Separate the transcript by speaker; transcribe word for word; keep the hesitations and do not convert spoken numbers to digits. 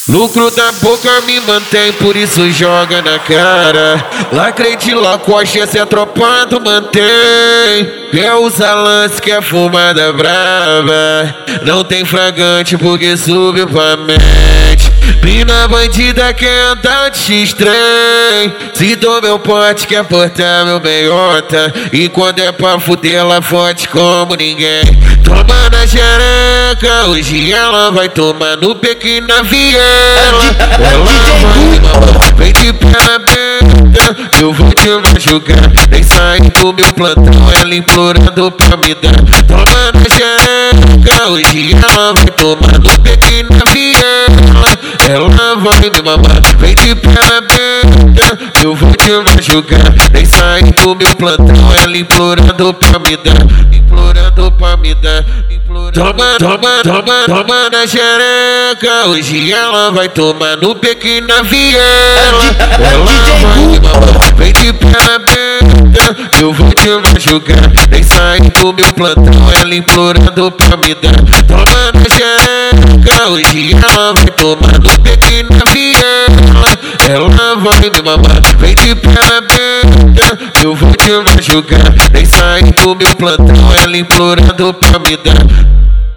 Speaker 1: Lucro da boca me mantém, por isso joga na cara. Lacrei de Lacoste, essa é tropa do mantém. Quer usar lance, quer fumada brava. Não tem fragante porque subiu pra mente. Mina bandida quer andar de X-trem. Se dou meu pote quer portar meu meiota. E quando é pra fuder ela forte como ninguém. Toma na xereca, hoje ela vai tomar no pequeno viela. Ela vai me mamar, vem de perna aberta, eu vou te machucar. Nem sair do meu plantão, ela implorando pra me dar. Toma na xereca, hoje ela vai tomar no pequeno viela. Ela vai me mamar, vem de perna aberta, eu vou te machucar. Nem sair do meu plantão, ela implorando pra me dar. Implorando pra me dar. Toma, toma, toma, toma na xereca, hoje ela vai tomar no pequeno viela. Ela vai me mamar, vem de perna aberta, eu vou te machucar. Nem sair do meu plantão, ela implorando pra me dar. Toma na xereca, hoje ela vai tomar no pequeno viela. Ela vai me mamar, vem de perna aberta, eu vou te machucar. Nem sair do meu plantão, ela implorando pra me dar.